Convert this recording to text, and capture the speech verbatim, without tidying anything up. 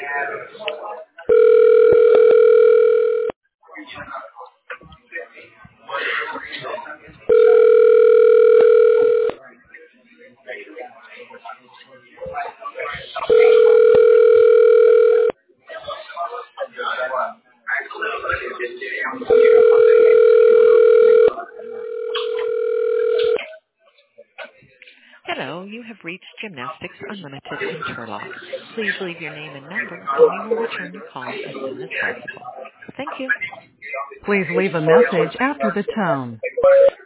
Hello, you have reached Gymnastics Unlimited in Turlock. Please leave your name and number, and we will return your call as soon as possible. Thank you. Please leave a message after the tone.